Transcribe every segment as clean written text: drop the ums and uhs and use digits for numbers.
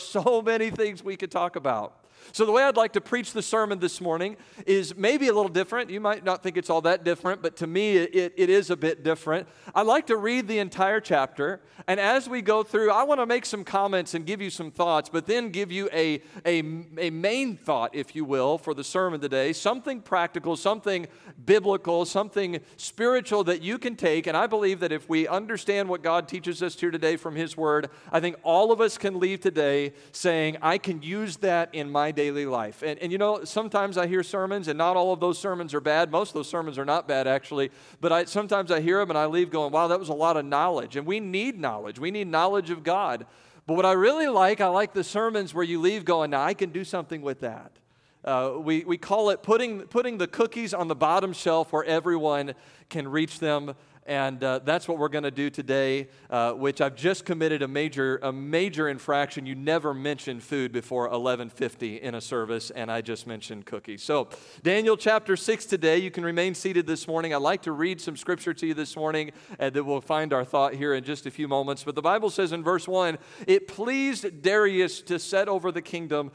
so many things we could talk about. So the way I'd like to preach the sermon this morning is maybe a little different. You might not think it's all that different, but to me it is a bit different. I'd like to read the entire chapter, and as we go through, I want to make some comments and give you some thoughts, but then give you a main thought, if you will, for the sermon today, something practical, something biblical, something spiritual that you can take, and I believe that if we understand what God teaches us here today from His Word, I think all of us can leave today saying, I can use that in my daily life. And you know, sometimes I hear sermons, and not all of those sermons are bad. Most of those sermons are not bad, actually. But sometimes I hear them, and I leave going, wow, that was a lot of knowledge. And we need knowledge. We need knowledge of God. But what I really like, I like the sermons where you leave going, now I can do something with that. We call it putting the cookies on the bottom shelf where everyone can reach them. And that's what we're going to do today, which I've just committed a major infraction. You never mention food before 11:50 in a service, and I just mentioned cookies. So Daniel chapter 6 today. You can remain seated this morning. I'd like to read some scripture to you this morning, and that we'll find our thought here in just a few moments. But the Bible says in verse 1, it pleased Darius to set over the kingdom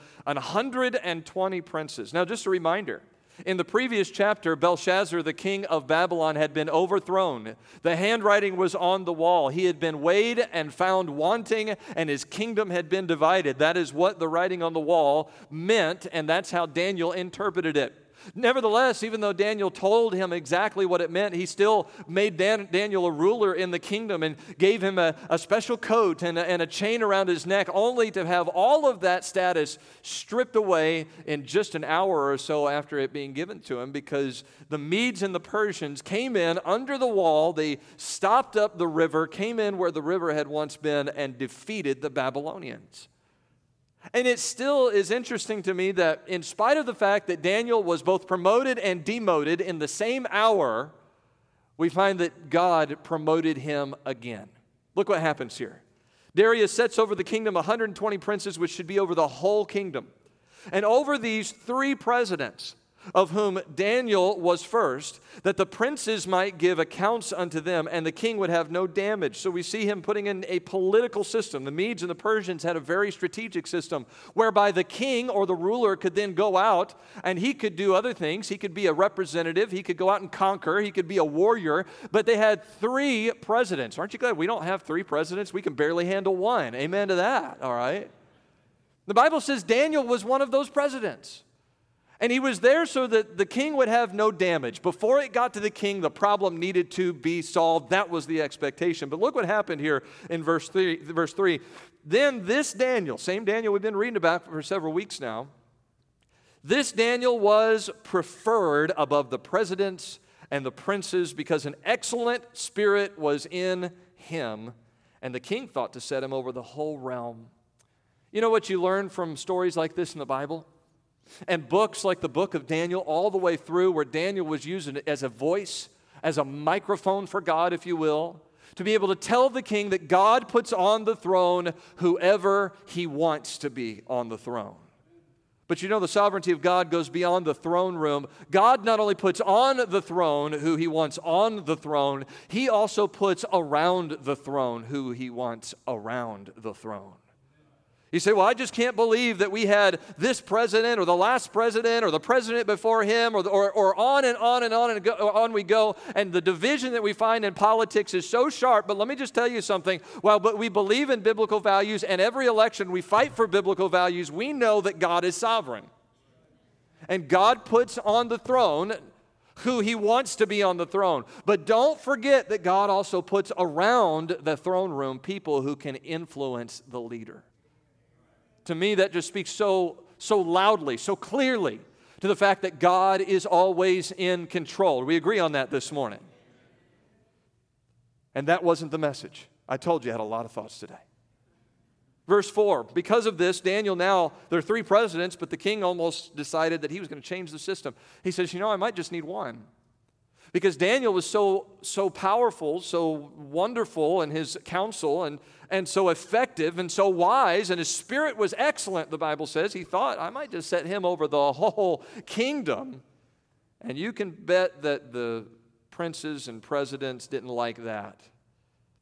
120 princes. Now, just a reminder. In the previous chapter, Belshazzar, the king of Babylon, had been overthrown. The handwriting was on the wall. He had been weighed and found wanting, and his kingdom had been divided. That is what the writing on the wall meant, and that's how Daniel interpreted it. Nevertheless, even though Daniel told him exactly what it meant, he still made Daniel a ruler in the kingdom and gave him a special coat and a chain around his neck, only to have all of that status stripped away in just an hour or so after it being given to him, because the Medes and the Persians came in under the wall. They stopped up the river, came in where the river had once been, and defeated the Babylonians. And it still is interesting to me that in spite of the fact that Daniel was both promoted and demoted in the same hour, we find that God promoted him again. Look what happens here. Darius sets over the kingdom 120 princes, which should be over the whole kingdom. And over these 3 presidents, of whom Daniel was first, that the princes might give accounts unto them, and the king would have no damage. So we see him putting in a political system. The Medes and the Persians had a very strategic system, whereby the king or the ruler could then go out, and he could do other things. He could be a representative. He could go out and conquer. He could be a warrior. But they had 3 presidents. Aren't you glad we don't have 3 presidents? We can barely handle one. Amen to that, all right? The Bible says Daniel was one of those presidents. And he was there so that the king would have no damage. Before it got to the king, the problem needed to be solved. That was the expectation. But look what happened here in verse 3. Then this Daniel, same Daniel we've been reading about for several weeks now, this Daniel was preferred above the presidents and the princes because an excellent spirit was in him, and the king thought to set him over the whole realm. You know what you learn from stories like this in the Bible? And books like the book of Daniel, all the way through, where Daniel was used as a voice, as a microphone for God, if you will, to be able to tell the king that God puts on the throne whoever he wants to be on the throne. But you know, the sovereignty of God goes beyond the throne room. God not only puts on the throne who he wants on the throne, he also puts around the throne who he wants around the throne. You say, well, I just can't believe that we had this president or the last president or the president before him or on and on and on and on we go. And the division that we find in politics is so sharp. But let me just tell you something. But we believe in biblical values, and every election we fight for biblical values. We know that God is sovereign. And God puts on the throne who he wants to be on the throne. But don't forget that God also puts around the throne room people who can influence the leader. To me, that just speaks so loudly, so clearly to the fact that God is always in control. We agree on that this morning. And that wasn't the message. I told you I had a lot of thoughts today. Verse 4, because of this, Daniel now, there are 3 presidents, but the king almost decided that he was going to change the system. He says, I might just need one. Because Daniel was so powerful, so wonderful in his counsel, and so effective and so wise, and his spirit was excellent, the Bible says. He thought, I might just set him over the whole kingdom. And you can bet that the princes and presidents didn't like that.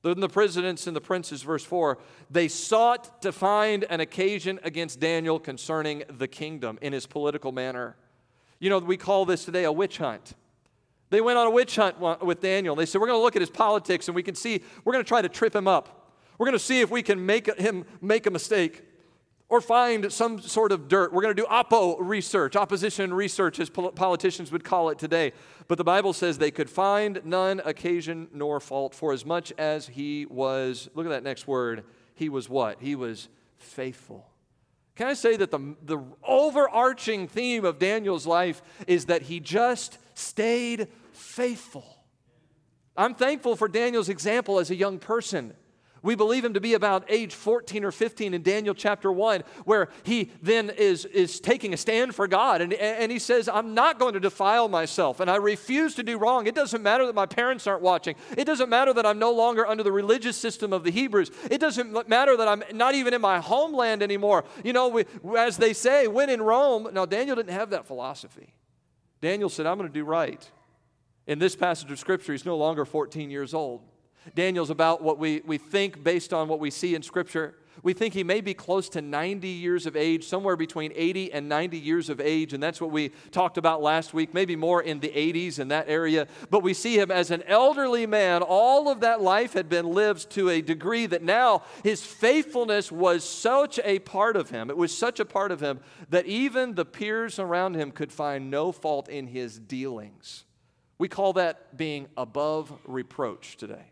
Then the presidents and the princes, verse 4, they sought to find an occasion against Daniel concerning the kingdom in his political manner. You know, we call this today a witch hunt. They went on a witch hunt with Daniel. They said, we're going to look at his politics and we're going to try to trip him up. We're going to see if we can make him make a mistake or find some sort of dirt. We're going to do opposition research, as politicians would call it today. But the Bible says they could find none occasion nor fault, for as much as he was, look at that next word, he was what? He was faithful. Can I say that the overarching theme of Daniel's life is that he just stayed faithful? I'm thankful for Daniel's example as a young person. We believe him to be about age 14 or 15 in Daniel chapter 1, where he then is taking a stand for God. And he says, I'm not going to defile myself, and I refuse to do wrong. It doesn't matter that my parents aren't watching. It doesn't matter that I'm no longer under the religious system of the Hebrews. It doesn't matter that I'm not even in my homeland anymore. You know, as they say, when in Rome. Now, Daniel didn't have that philosophy. Daniel said, I'm going to do right. In this passage of Scripture, he's no longer 14 years old. Daniel's about what we think based on what we see in Scripture. We think he may be close to 90 years of age, somewhere between 80 and 90 years of age, and that's what we talked about last week, maybe more in the 80s in that area. But we see him as an elderly man. All of that life had been lived to a degree that now his faithfulness was such a part of him. It was such a part of him that even the peers around him could find no fault in his dealings. We call that being above reproach today.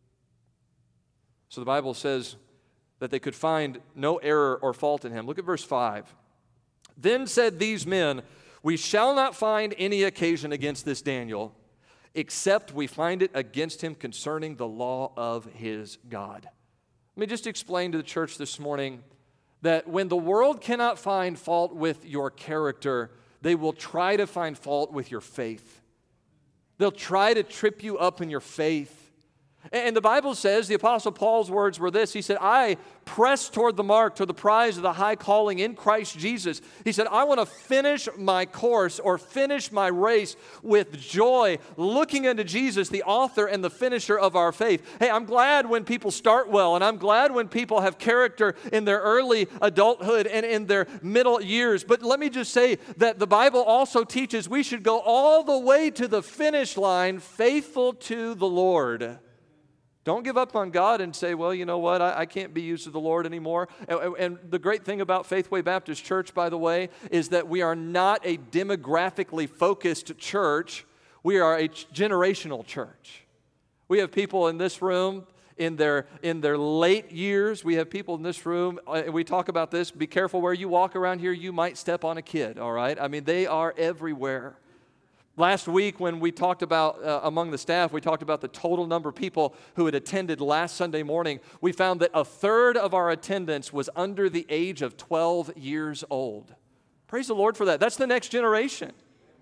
So the Bible says that they could find no error or fault in him. Look at verse 5. Then said these men, we shall not find any occasion against this Daniel, except we find it against him concerning the law of his God. Let me just explain to the church this morning that when the world cannot find fault with your character, they will try to find fault with your faith. They'll try to trip you up in your faith. And the Bible says, the Apostle Paul's words were this. He said, I press toward the mark, toward the prize of the high calling in Christ Jesus. He said, I want to finish my course or finish my race with joy, looking unto Jesus, the author and the finisher of our faith. Hey, I'm glad when people start well, and I'm glad when people have character in their early adulthood and in their middle years. But let me just say that the Bible also teaches we should go all the way to the finish line, faithful to the Lord. Don't give up on God and say, well, you know what, I can't be used to the Lord anymore. And the great thing about Faithway Baptist Church, by the way, is that we are not a demographically focused church. We are a generational church. We have people in this room in their late years. We have people in this room, and we talk about this, be careful where you walk around here, you might step on a kid, all right? I mean, they are everywhere. Last week when we talked about, among the staff, we talked about the total number of people who had attended last Sunday morning. We found that a third of our attendance was under the age of 12 years old. Praise the Lord for that. That's the next generation.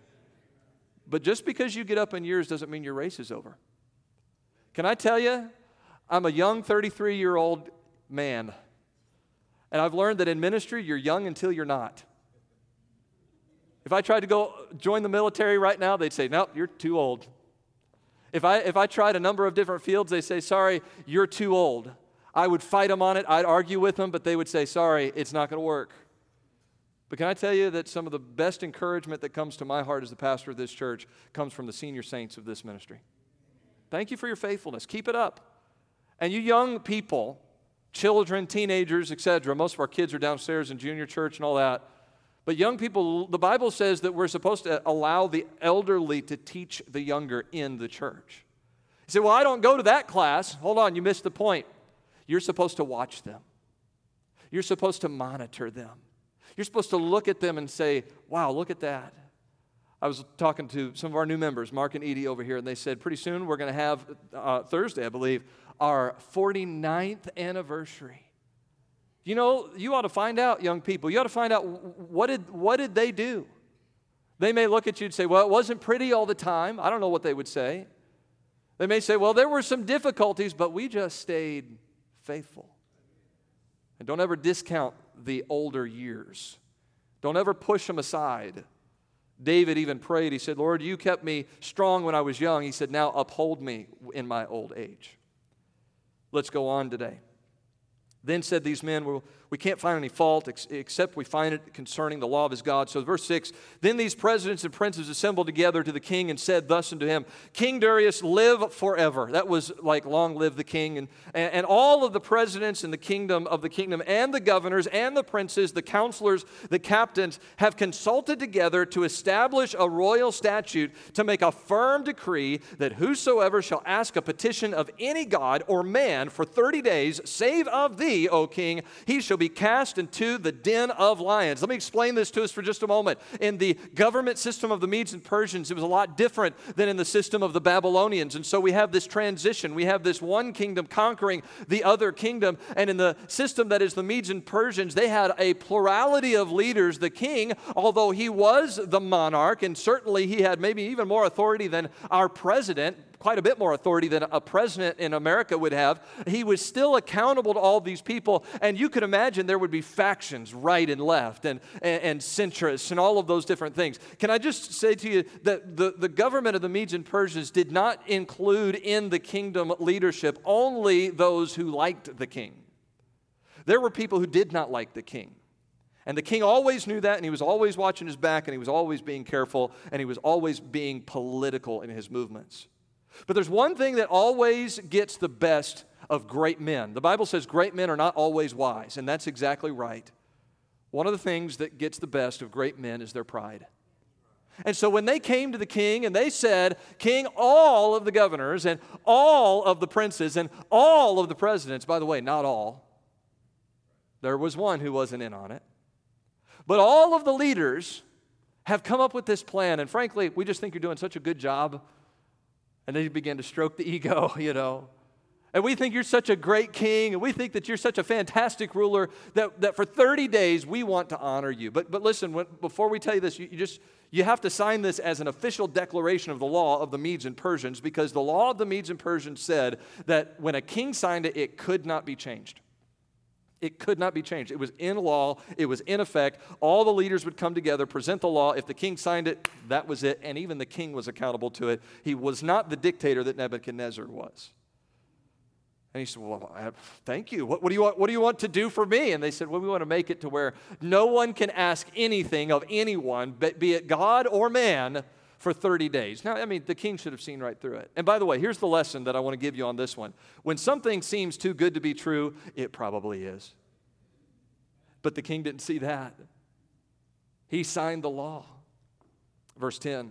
But just because you get up in years doesn't mean your race is over. Can I tell you, I'm a young 33-year-old man, and I've learned that in ministry, you're young until you're not. If I tried to go join the military right now, they'd say, no, you're too old. If I tried a number of different fields, they say, sorry, you're too old. I would fight them on it. I'd argue with them, but they would say, sorry, it's not going to work. But can I tell you that some of the best encouragement that comes to my heart as the pastor of this church comes from the senior saints of this ministry. Thank you for your faithfulness. Keep it up. And you young people, children, teenagers, etc., most of our kids are downstairs in junior church and all that. But young people, the Bible says that we're supposed to allow the elderly to teach the younger in the church. You say, well, I don't go to that class. Hold on, you missed the point. You're supposed to watch them. You're supposed to monitor them. You're supposed to look at them and say, wow, look at that. I was talking to some of our new members, Mark and Edie over here, and they said, pretty soon we're going to have, Thursday, I believe, our 49th anniversary. You know, you ought to find out, young people. You ought to find out what did they do? They may look at you and say, well, it wasn't pretty all the time. I don't know what they would say. They may say, well, there were some difficulties, but we just stayed faithful. And don't ever discount the older years. Don't ever push them aside. David even prayed. He said, Lord, you kept me strong when I was young. He said, now uphold me in my old age. Let's go on today. Then said these men, well, we can't find any fault except we find it concerning the law of his God. So verse 6, then these presidents and princes assembled together to the king and said thus unto him, King Darius, live forever. That was like long live the king. And all of the presidents in the kingdom and the governors and the princes, the counselors, the captains have consulted together to establish a royal statute to make a firm decree that whosoever shall ask a petition of any god or man for 30 days, save of thee, O king, he shall be cast into the den of lions. Let me explain this to us for just a moment. In the government system of the Medes and Persians, it was a lot different than in the system of the Babylonians. And so we have this transition. We have this one kingdom conquering the other kingdom. And in the system that is the Medes and Persians, they had a plurality of leaders. The king, although he was the monarch, and certainly he had maybe even more authority than our president, quite a bit more authority than a president in America would have, he was still accountable to all these people. And you could imagine there would be factions right and left and centrists and all of those different things. Can I just say to you that the government of the Medes and Persians did not include in the kingdom leadership only those who liked the king. There were people who did not like the king. And the king always knew that, and he was always watching his back, and he was always being careful, and he was always being political in his movements. But there's one thing that always gets the best of great men. The Bible says great men are not always wise, and that's exactly right. One of the things that gets the best of great men is their pride. And so when they came to the king and they said, King, all of the governors and all of the princes and all of the presidents, by the way, not all. There was one who wasn't in on it. But all of the leaders have come up with this plan, and frankly, we just think you're doing such a good job. And then you begin to stroke the ego, And we think you're such a great king, and we think that you're such a fantastic ruler that for 30 days we want to honor you. But listen, before we tell you this, you have to sign this as an official declaration of the law of the Medes and Persians, because the law of the Medes and Persians said that when a king signed it, it could not be changed. It could not be changed. It was in law. It was in effect. All the leaders would come together, present the law. If the king signed it, that was it. And even the king was accountable to it. He was not the dictator that Nebuchadnezzar was. And he said, well, thank you. What do you want to do for me? And they said, well, we want to make it to where no one can ask anything of anyone, be it God or man, for 30 days. Now, the king should have seen right through it. And by the way, here's the lesson that I want to give you on this one. When something seems too good to be true, it probably is. But the king didn't see that. He signed the law. Verse 10.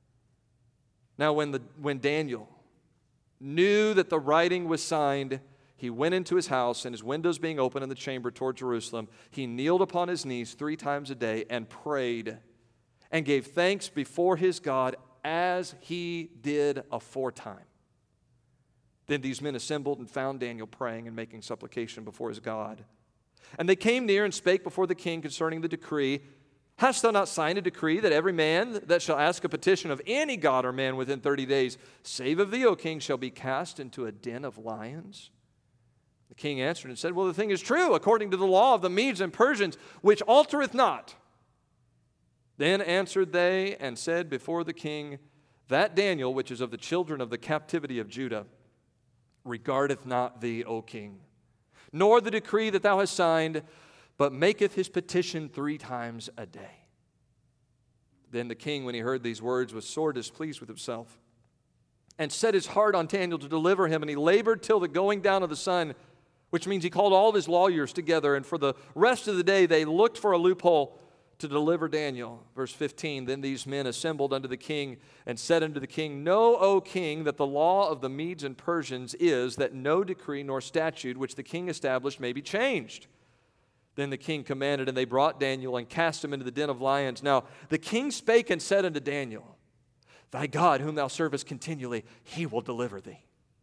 Now, when Daniel knew that the writing was signed, he went into his house, and his windows being open in the chamber toward Jerusalem, he kneeled upon his knees 3 times a day and prayed and gave thanks before his God as he did aforetime. Then these men assembled and found Daniel praying and making supplication before his God. And they came near and spake before the king concerning the decree. Hast thou not signed a decree that every man that shall ask a petition of any god or man within 30 days, save of thee, O king, shall be cast into a den of lions? The king answered and said, well, the thing is true, according to the law of the Medes and Persians, which altereth not. Then answered they and said before the king, that Daniel, which is of the children of the captivity of Judah, regardeth not thee, O king, nor the decree that thou hast signed, but maketh his petition 3 times a day. Then the king, when he heard these words, was sore displeased with himself, and set his heart on Daniel to deliver him, and he labored till the going down of the sun, which means he called all of his lawyers together, and for the rest of the day they looked for a loophole to deliver Daniel. Verse 15, then these men assembled unto the king and said unto the king, know, O king, that the law of the Medes and Persians is that no decree nor statute which the king established may be changed. Then the king commanded, and they brought Daniel and cast him into the den of lions. Now the king spake and said unto Daniel, thy God, whom thou servest continually, he will deliver thee.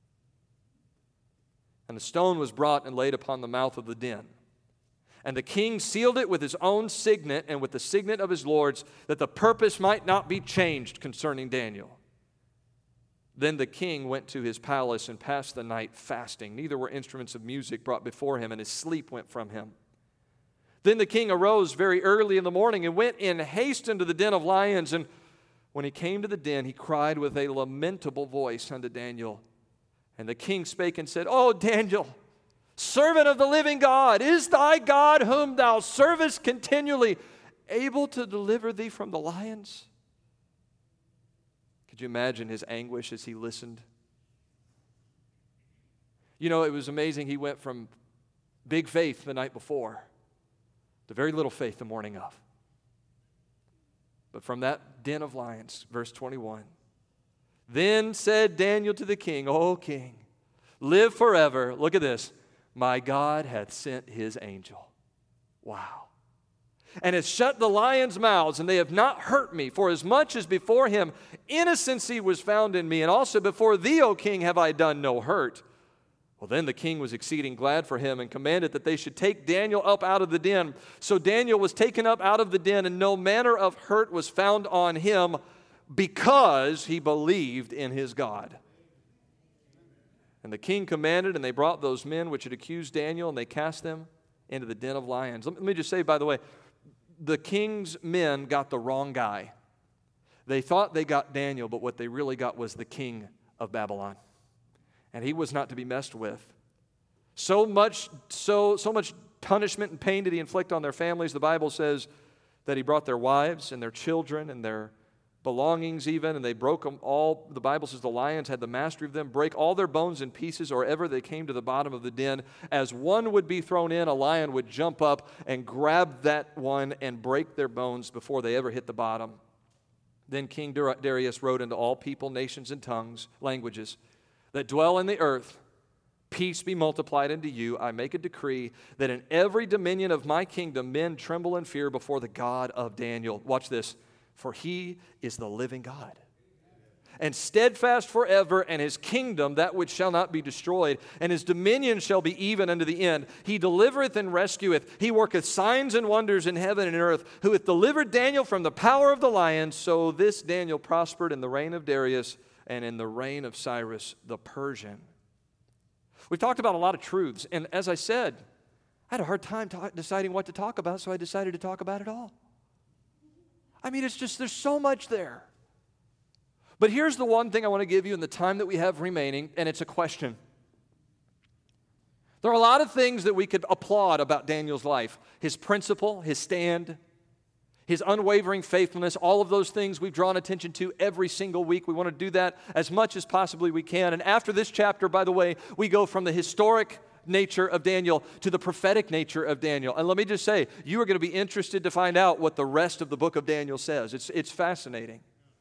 And the stone was brought and laid upon the mouth of the den. And the king sealed it with his own signet and with the signet of his lords, that the purpose might not be changed concerning Daniel. Then the king went to his palace and passed the night fasting. Neither were instruments of music brought before him, and his sleep went from him. Then the king arose very early in the morning and went in haste into the den of lions. And when he came to the den, he cried with a lamentable voice unto Daniel, And the king spake and said, O Daniel, servant of the living God, is thy God whom thou servest continually able to deliver thee from the lions? Could you imagine his anguish as he listened? You know, it was amazing. He went from big faith the night before to very little faith the morning of. But from that den of lions, verse 21, then said Daniel to the king, O king, live forever. Look at this. My God hath sent his angel. Wow. And hath shut the lions' mouths, and they have not hurt me. For as much as before him innocency was found in me, and also before thee, O king, have I done no hurt. Well, then the king was exceeding glad for him, and commanded that they should take Daniel up out of the den. So Daniel was taken up out of the den, and no manner of hurt was found on him, because he believed in his God. And the king commanded, and they brought those men which had accused Daniel, and they cast them into the den of lions. Let me just say, by the way, the king's men got the wrong guy. They thought they got Daniel, but what they really got was the king of Babylon. And he was not to be messed with. So much punishment and pain did he inflict on their families. The Bible says that he brought their wives and their children and their belongings even, and they broke them all. The Bible says the lions had the mastery of them, break all their bones in pieces, or ever they came to the bottom of the den. As one would be thrown in, a lion would jump up and grab that one and break their bones before they ever hit the bottom. Then King Darius wrote unto all people, nations, and tongues, languages, that dwell in the earth, peace be multiplied unto you. I make a decree that in every dominion of my kingdom men tremble and fear before the God of Daniel. Watch this. For he is the living God, and steadfast forever, and his kingdom that which shall not be destroyed, and his dominion shall be even unto the end. He delivereth and rescueth. He worketh signs and wonders in heaven and earth, who hath delivered Daniel from the power of the lions. So this Daniel prospered in the reign of Darius and in the reign of Cyrus the Persian. We've talked about a lot of truths, and as I said, I had a hard time deciding what to talk about, so I decided to talk about it all. I mean, it's just, there's so much there. But here's the one thing I want to give you in the time that we have remaining, and it's a question. There are a lot of things that we could applaud about Daniel's life. His principle, his stand, his unwavering faithfulness, all of those things we've drawn attention to every single week. We want to do that as much as possibly we can. And after this chapter, by the way, we go from the historic nature of Daniel to the prophetic nature of Daniel. And let me just say, you are going to be interested to find out what the rest of the book of Daniel says. It's fascinating.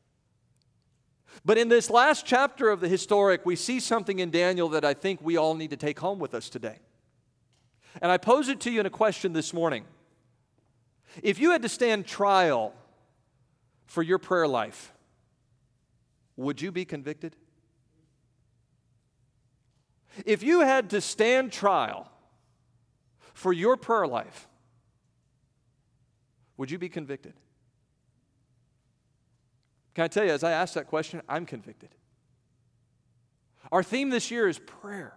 But in this last chapter of the historic, we see something in Daniel that I think we all need to take home with us today. And I pose it to you in a question this morning. If you had to stand trial for your prayer life, would you be convicted? If you had to stand trial for your prayer life, would you be convicted? Can I tell you, as I ask that question, I'm convicted. Our theme this year is prayer.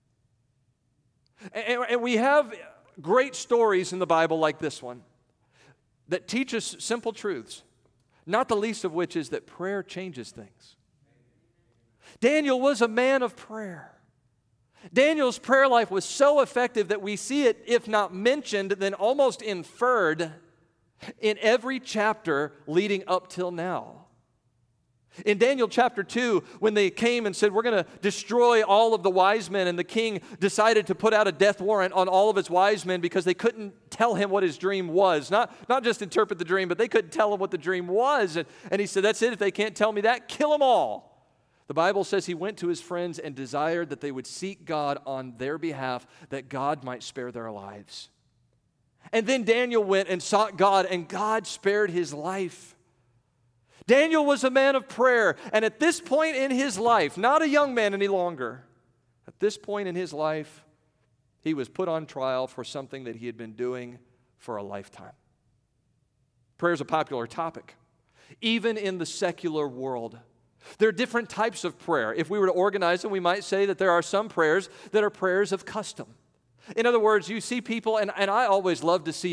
And we have great stories in the Bible like this one that teach us simple truths, not the least of which is that prayer changes things. Daniel was a man of prayer. Daniel's prayer life was so effective that we see it, if not mentioned, then almost inferred in every chapter leading up till now. In Daniel chapter 2, when they came and said, we're going to destroy all of the wise men, and the king decided to put out a death warrant on all of his wise men because they couldn't tell him what his dream was. Not just interpret the dream, but they couldn't tell him what the dream was. And he said, that's it. If they can't tell me that, kill them all. The Bible says he went to his friends and desired that they would seek God on their behalf, that God might spare their lives. And then Daniel went and sought God, and God spared his life. Daniel was a man of prayer, and at this point in his life, not a young man any longer, at this point in his life, he was put on trial for something that he had been doing for a lifetime. Prayer is a popular topic, even in the secular world. There are different types of prayer. If we were to organize them, we might say that there are some prayers that are prayers of custom. In other words, you see people, and I always love to see it.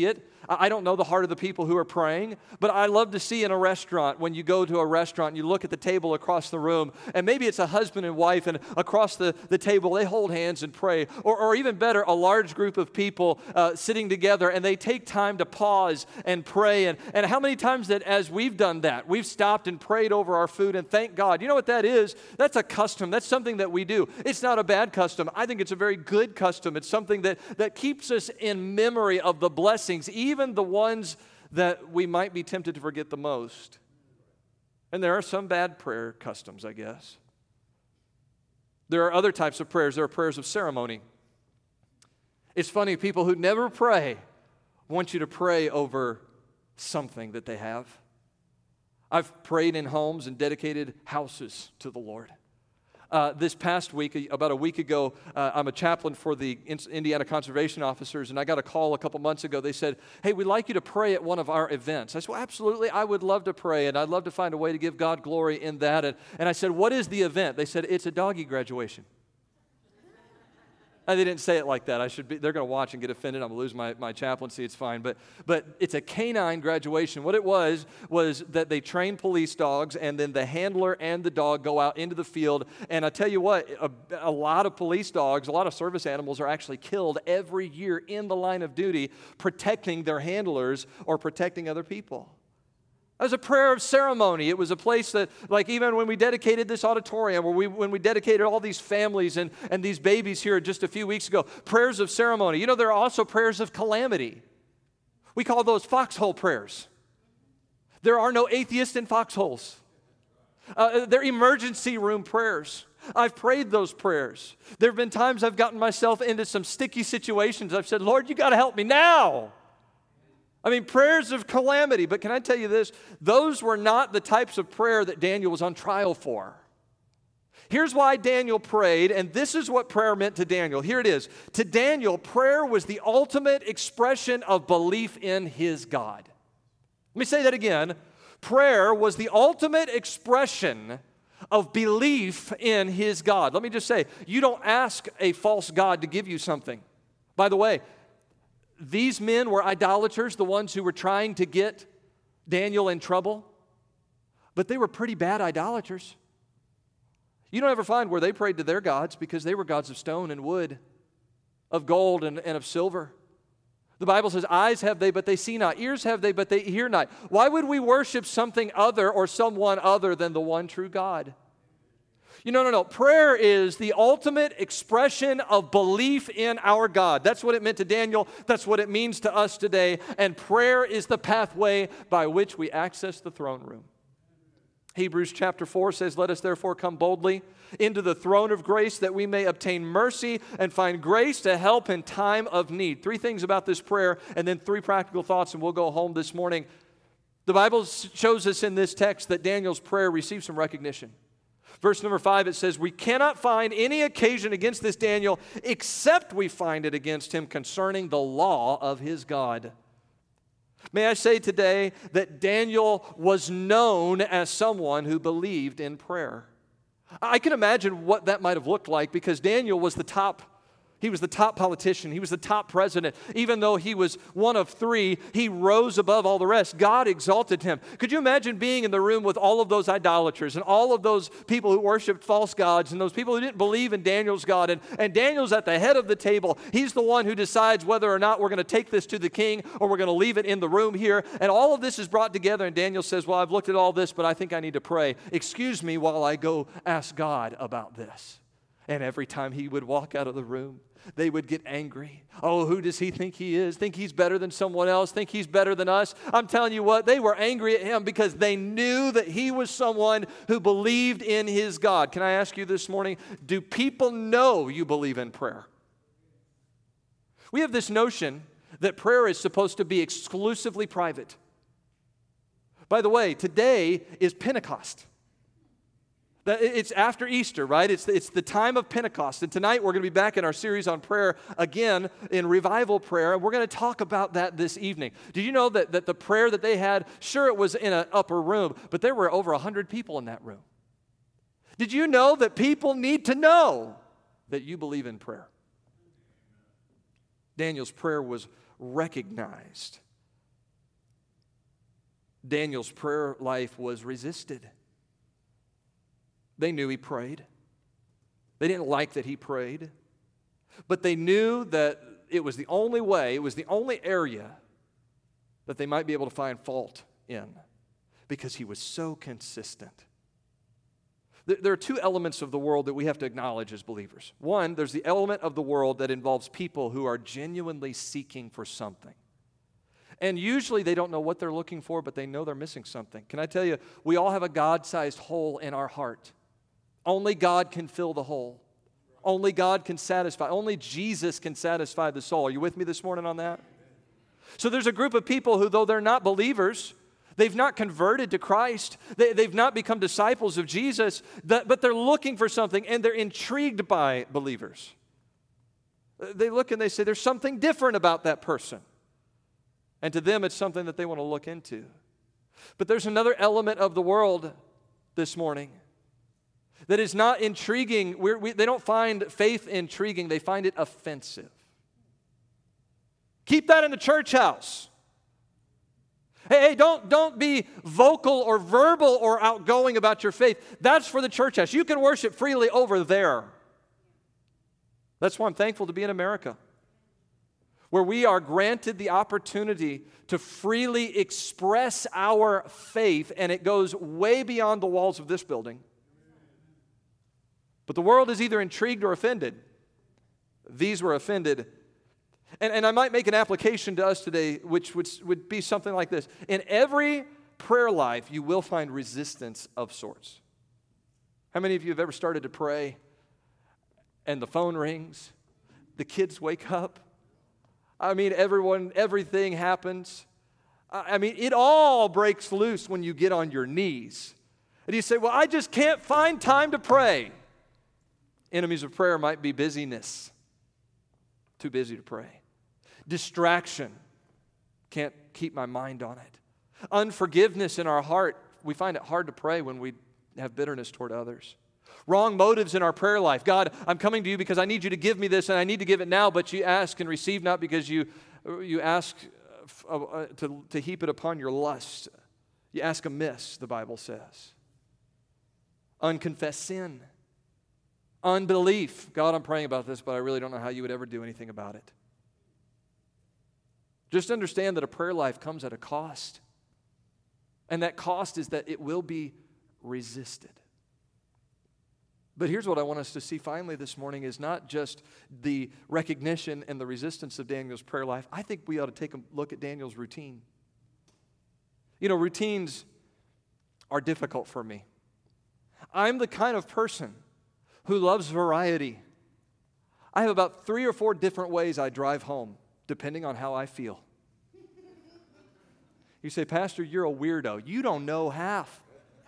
I don't know the heart of the people who are praying, but I love to see in a restaurant, when you go to a restaurant and you look at the table across the room, and maybe it's a husband and wife, and across the table they hold hands and pray. Or even better, a large group of people sitting together, and they take time to pause and pray. And how many times that as we've done that, we've stopped and prayed over our food, and thank God. You know what that is? That's a custom. That's something that we do. It's not a bad custom. I think it's a very good custom. It's something that keeps us in memory of the blessings, even the ones that we might be tempted to forget the most. And there are some bad prayer customs, I guess. There are other types of prayers. There are prayers of ceremony. It's funny, people who never pray want you to pray over something that they have. I've prayed in homes and dedicated houses to the Lord. This past week, about a week ago, I'm a chaplain for the Indiana Conservation Officers, and I got a call a couple months ago. They said, hey, we'd like you to pray at one of our events. I said, well, absolutely, I would love to pray, and I'd love to find a way to give God glory in that. And I said, what is the event? They said, it's a doggy graduation. They didn't say it like that. They're going to watch and get offended. I'm going to lose my chaplaincy. It's fine. But it's a canine graduation. What it was that they train police dogs, and then the handler and the dog go out into the field. And I tell you what, a lot of police dogs, a lot of service animals are actually killed every year in the line of duty protecting their handlers or protecting other people. It was a prayer of ceremony. It was a place that, like even when we dedicated this auditorium, or when we dedicated all these families and these babies here just a few weeks ago, prayers of ceremony. You know, there are also prayers of calamity. We call those foxhole prayers. There are no atheists in foxholes. They're emergency room prayers. I've prayed those prayers. There have been times I've gotten myself into some sticky situations. I've said, Lord, you got to help me now. I mean, prayers of calamity. But can I tell you this? Those were not the types of prayer that Daniel was on trial for. Here's why Daniel prayed, and this is what prayer meant to Daniel. Here it is. To Daniel, prayer was the ultimate expression of belief in his God. Let me say that again. Prayer was the ultimate expression of belief in his God. Let me just say, you don't ask a false God to give you something. By the way, these men were idolaters, the ones who were trying to get Daniel in trouble, but they were pretty bad idolaters. You don't ever find where they prayed to their gods because they were gods of stone and wood, of gold and of silver. The Bible says, eyes have they, but they see not. Ears have they, but they hear not. Why would we worship something other or someone other than the one true God? No. Prayer is the ultimate expression of belief in our God. That's what it meant to Daniel. That's what it means to us today. And prayer is the pathway by which we access the throne room. Hebrews chapter 4 says, let us therefore come boldly into the throne of grace that we may obtain mercy and find grace to help in time of need. 3 things about this prayer and then 3 practical thoughts, and we'll go home this morning. The Bible shows us in this text that Daniel's prayer received some recognition. Verse number 5, it says, we cannot find any occasion against this Daniel except we find it against him concerning the law of his God. May I say today that Daniel was known as someone who believed in prayer. I can imagine what that might have looked like because Daniel was the top politician. He was the top president. Even though he was one of 3, he rose above all the rest. God exalted him. Could you imagine being in the room with all of those idolaters and all of those people who worshiped false gods and those people who didn't believe in Daniel's God? And Daniel's at the head of the table. He's the one who decides whether or not we're going to take this to the king or we're going to leave it in the room here. And all of this is brought together, and Daniel says, well, I've looked at all this, but I think I need to pray. Excuse me while I go ask God about this. And every time he would walk out of the room, they would get angry. Oh, who does he think he is? Think he's better than someone else? Think he's better than us? I'm telling you what, they were angry at him because they knew that he was someone who believed in his God. Can I ask you this morning, do people know you believe in prayer? We have this notion that prayer is supposed to be exclusively private. By the way, today is Pentecost. It's after Easter, right? It's the time of Pentecost. And tonight we're going to be back in our series on prayer again in revival prayer. And we're going to talk about that this evening. Did you know that the prayer that they had, sure it was in an upper room, but there were over 100 people in that room. Did you know that people need to know that you believe in prayer? Daniel's prayer was recognized Daniel's prayer life was resisted. They knew he prayed. They didn't like that he prayed. But they knew that it was the only way, it was the only area that they might be able to find fault in, because he was so consistent. There are two elements of the world that we have to acknowledge as believers. One, there's the element of the world that involves people who are genuinely seeking for something. And usually they don't know what they're looking for, but they know they're missing something. Can I tell you, we all have a God-sized hole in our heart. Only God can fill the hole. Only God can satisfy. Only Jesus can satisfy the soul. Are you with me this morning on that? So there's a group of people who, though they're not believers, they've not converted to Christ, they've not become disciples of Jesus, but they're looking for something, and they're intrigued by believers. They look and they say, there's something different about that person. And to them, it's something that they want to look into. But there's another element of the world this morning that is not intriguing. They don't find faith intriguing. They find it offensive. Keep that in the church house. Hey, don't be vocal or verbal or outgoing about your faith. That's for the church house. You can worship freely over there. That's why I'm thankful to be in America, where we are granted the opportunity to freely express our faith, and it goes way beyond the walls of this building. But the world is either intrigued or offended. These were offended. And I might make an application to us today, which would be something like this. In every prayer life, you will find resistance of sorts. How many of you have ever started to pray and the phone rings, the kids wake up? I mean, everything happens. I mean, it all breaks loose when you get on your knees. And you say, well, I just can't find time to pray. Enemies of prayer might be busyness. Too busy to pray. Distraction. Can't keep my mind on it. Unforgiveness in our heart. We find it hard to pray when we have bitterness toward others. Wrong motives in our prayer life. God, I'm coming to you because I need you to give me this and I need to give it now, but you ask and receive not because you ask to heap it upon your lust. You ask amiss, the Bible says. Unconfessed sin. Unbelief. God, I'm praying about this, but I really don't know how you would ever do anything about it. Just understand that a prayer life comes at a cost. And that cost is that it will be resisted. But here's what I want us to see finally this morning is not just the recognition and the resistance of Daniel's prayer life. I think we ought to take a look at Daniel's routine. You know, routines are difficult for me. I'm the kind of person who loves variety. I have about 3 or 4 different ways I drive home, depending on how I feel. You say, Pastor, you're a weirdo. You don't know half.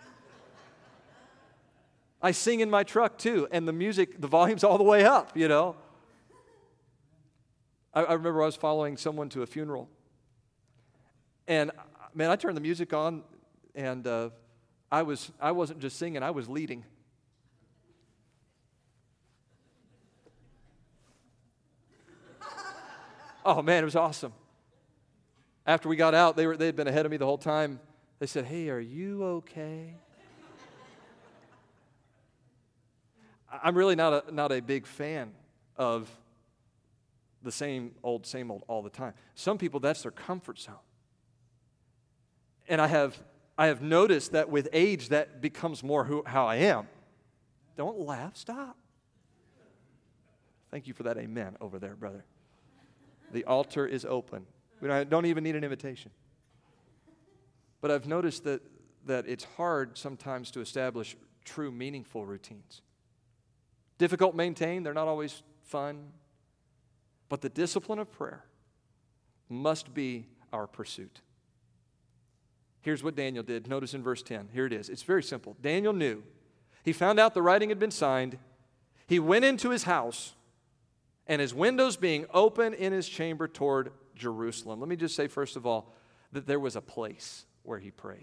I sing in my truck too, and the volume's all the way up, you know. I remember I was following someone to a funeral, and man, I turned the music on, and I wasn't just singing, I was leading. Oh man, it was awesome. After we got out, they had been ahead of me the whole time. They said, "Hey, are you okay?" I'm really not a big fan of the same old all the time. Some people, that's their comfort zone. And I have noticed that with age, that becomes more how I am. Don't laugh, stop. Thank you for that amen over there, brother. The altar is open. We don't even need an invitation. But I've noticed that it's hard sometimes to establish true, meaningful routines. Difficult to maintain, they're not always fun. But the discipline of prayer must be our pursuit. Here's what Daniel did. Notice in verse 10. Here it is. It's very simple. Daniel knew. He found out the writing had been signed. He went into his house, and his windows being open in his chamber toward Jerusalem. Let me just say, first of all, that there was a place where he prayed.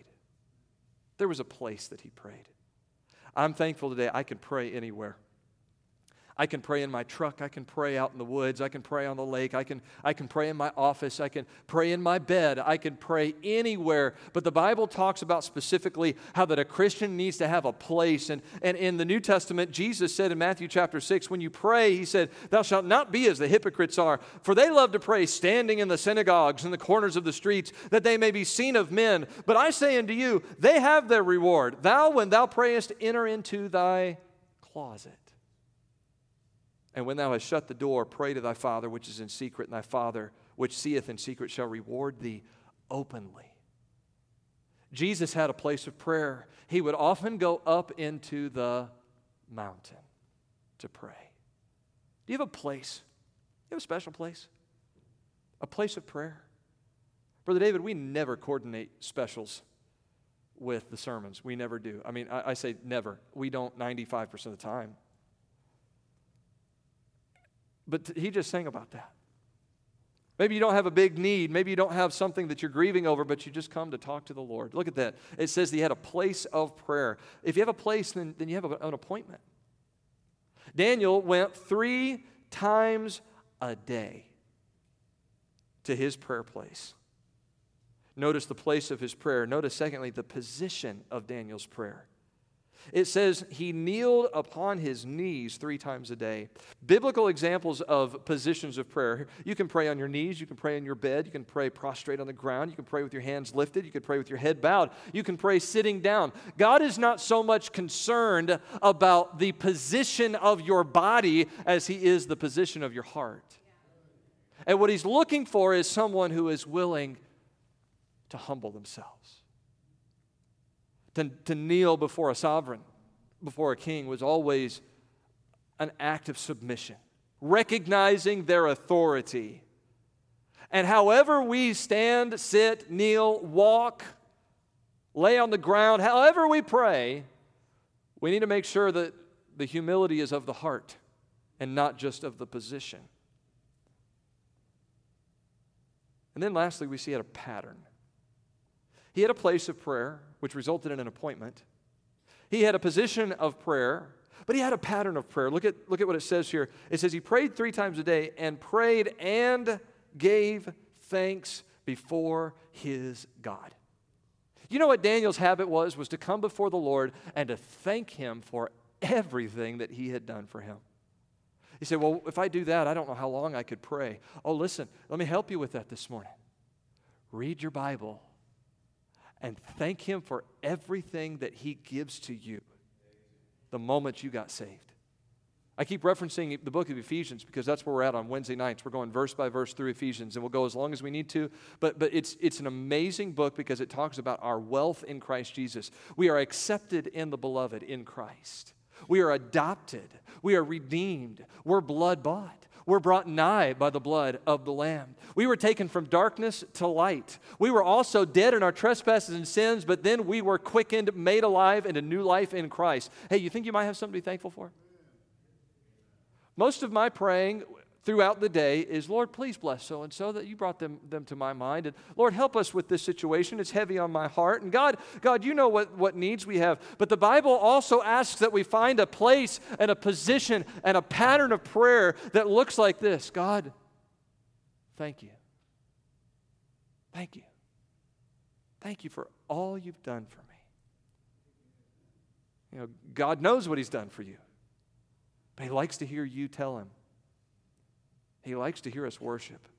There was a place that he prayed. I'm thankful today I can pray anywhere. I can pray in my truck. I can pray out in the woods. I can pray on the lake. I can pray in my office. I can pray in my bed. I can pray anywhere. But the Bible talks about specifically how that a Christian needs to have a place. And in the New Testament, Jesus said in Matthew chapter 6, when you pray, he said, thou shalt not be as the hypocrites are, for they love to pray standing in the synagogues and the corners of the streets, that they may be seen of men. But I say unto you, they have their reward. Thou, when thou prayest, enter into thy closet. And when thou hast shut the door, pray to thy Father which is in secret, and thy Father which seeth in secret shall reward thee openly. Jesus had a place of prayer. He would often go up into the mountain to pray. Do you have a place? Do you have a special place? A place of prayer? Brother David, we never coordinate specials with the sermons. We never do. I mean, I say never. We don't 95% of the time. But he just sang about that. Maybe you don't have a big need. Maybe you don't have something that you're grieving over, but you just come to talk to the Lord. Look at that. It says he had a place of prayer. If you have a place, then you have an appointment. Daniel went 3 times a day to his prayer place. Notice the place of his prayer. Notice, secondly, the position of Daniel's prayer. It says he kneeled upon his knees 3 times a day. Biblical examples of positions of prayer. You can pray on your knees. You can pray in your bed. You can pray prostrate on the ground. You can pray with your hands lifted. You can pray with your head bowed. You can pray sitting down. God is not so much concerned about the position of your body as he is the position of your heart. And what he's looking for is someone who is willing to humble themselves. To kneel before a sovereign, before a king, was always an act of submission, recognizing their authority. And however we stand, sit, kneel, walk, lay on the ground, however we pray, we need to make sure that the humility is of the heart and not just of the position. And then lastly, we see a pattern. He had a place of prayer, which resulted in an appointment. He had a position of prayer, but he had a pattern of prayer. Look at what it says here. It says he prayed 3 times a day and prayed and gave thanks before his God. You know what Daniel's habit was to come before the Lord and to thank him for everything that he had done for him. He said, well, if I do that, I don't know how long I could pray. Oh, listen, let me help you with that this morning. Read your Bible and thank him for everything that he gives to you the moment you got saved. I keep referencing the book of Ephesians because that's where we're at on Wednesday nights. We're going verse by verse through Ephesians, and we'll go as long as we need to. But it's an amazing book because it talks about our wealth in Christ Jesus. We are accepted in the beloved in Christ. We are adopted. We are redeemed. We're blood-bought. We're brought nigh by the blood of the Lamb. We were taken from darkness to light. We were also dead in our trespasses and sins, but then we were quickened, made alive into new life in Christ. Hey, you think you might have something to be thankful for? Most of my praying throughout the day is, Lord, please bless so-and-so that you brought them to my mind. And Lord, help us with this situation. It's heavy on my heart. And God, you know what needs we have. But the Bible also asks that we find a place and a position and a pattern of prayer that looks like this. God, thank you. Thank you. Thank you for all you've done for me. You know, God knows what he's done for you. But he likes to hear you tell him. He likes to hear us worship.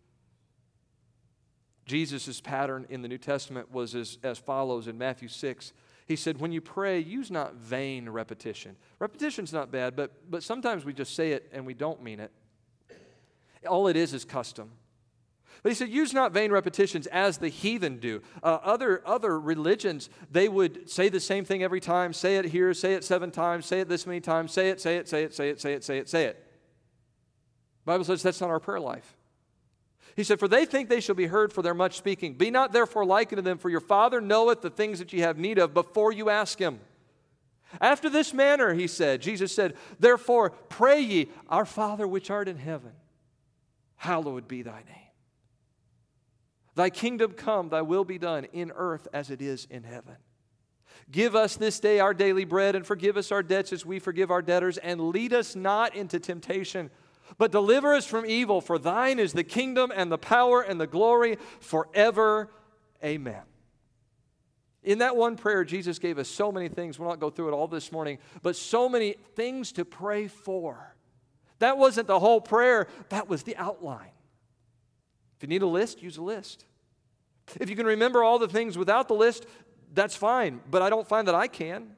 Jesus' pattern in the New Testament was as follows in Matthew 6. He said, when you pray, use not vain repetition. Repetition's not bad, but sometimes we just say it and we don't mean it. All it is custom. But he said, use not vain repetitions as the heathen do. Other religions, they would say the same thing every time. Say it here, say it 7 times, say it this many times, say it, say it, say it, say it, say it, say it, say it. The Bible says that's not our prayer life. He said, for they think they shall be heard for their much speaking. Be not therefore like unto them, for your Father knoweth the things that ye have need of before you ask him. After this manner, he said, Jesus said, therefore pray ye, our Father which art in heaven, hallowed be thy name. Thy kingdom come, thy will be done in earth as it is in heaven. Give us this day our daily bread, and forgive us our debts as we forgive our debtors, and lead us not into temptation, but deliver us from evil. For thine is the kingdom and the power and the glory forever. Amen. In that one prayer, Jesus gave us so many things. We'll not go through it all this morning, but so many things to pray for. That wasn't the whole prayer. That was the outline. If you need a list, use a list. If you can remember all the things without the list, that's fine, but I don't find that I can.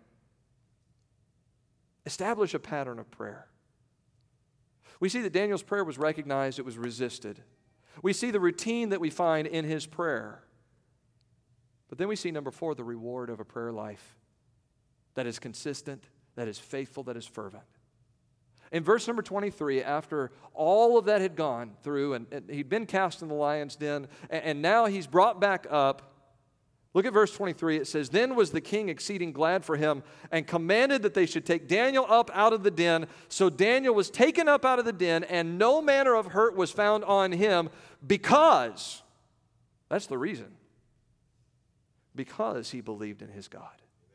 Establish a pattern of prayer. We see that Daniel's prayer was recognized, it was resisted. We see the routine that we find in his prayer. But then we see, number 4, the reward of a prayer life that is consistent, that is faithful, that is fervent. In verse number 23, after all of that had gone through, and he'd been cast in the lion's den, and now he's brought back up, look at verse 23. It says, "Then was the king exceeding glad for him, and commanded that they should take Daniel up out of the den. So Daniel was taken up out of the den, and no manner of hurt was found on him, because," that's the reason, "because he believed in his God."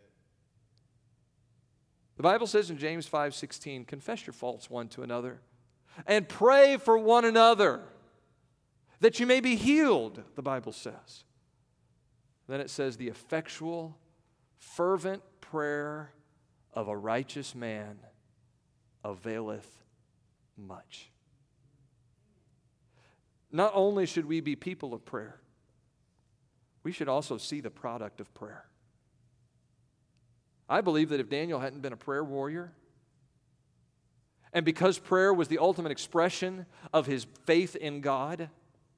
The Bible says in James 5:16, "Confess your faults one to another, and pray for one another, that you may be healed," the Bible says. Then it says, "The effectual, fervent prayer of a righteous man availeth much." Not only should we be people of prayer, we should also see the product of prayer. I believe that if Daniel hadn't been a prayer warrior, and because prayer was the ultimate expression of his faith in God,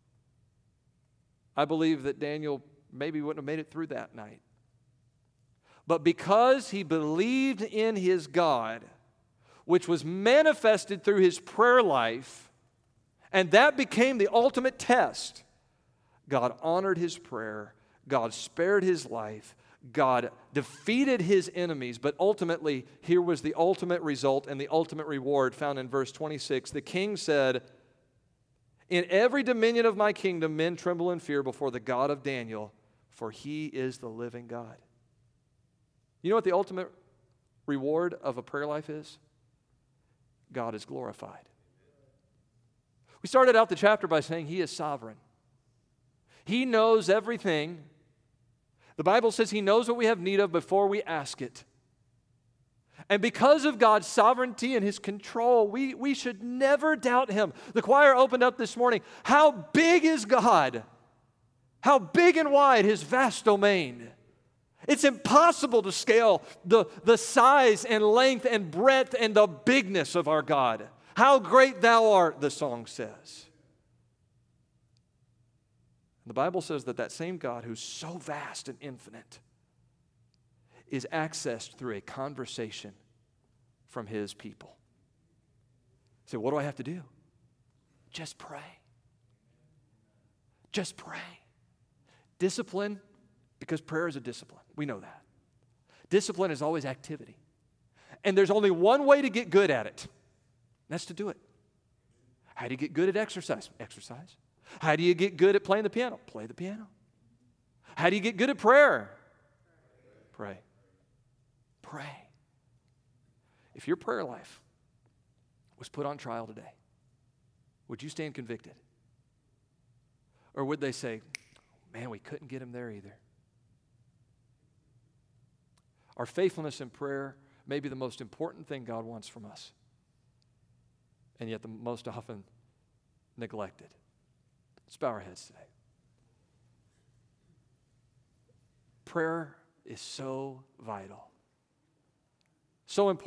I believe that Daniel maybe wouldn't have made it through that night. But because he believed in his God, which was manifested through his prayer life, and that became the ultimate test, God honored his prayer, God spared his life, God defeated his enemies, but ultimately, here was the ultimate result and the ultimate reward found in verse 26. The king said, "In every dominion of my kingdom, men tremble in fear before the God of Daniel, for he is the living God." You know what the ultimate reward of a prayer life is? God is glorified. We started out the chapter by saying he is sovereign. He knows everything. The Bible says he knows what we have need of before we ask it. And because of God's sovereignty and his control, we should never doubt him. The choir opened up this morning. How big is God? How big and wide his vast domain. It's impossible to scale the size and length and breadth and the bigness of our God. How great thou art, the song says. The Bible says that that same God who's so vast and infinite is accessed through a conversation from his people. So what do I have to do? Just pray. Just pray. Discipline, because prayer is a discipline. We know that. Discipline is always activity. And there's only one way to get good at it. And that's to do it. How do you get good at exercise? Exercise. How do you get good at playing the piano? Play the piano. How do you get good at prayer? Pray. Pray. If your prayer life was put on trial today, would you stand convicted? Or would they say, man, we couldn't get him there either? Our faithfulness in prayer may be the most important thing God wants from us, and yet the most often neglected. Let's bow our heads today. Prayer is so vital, so important.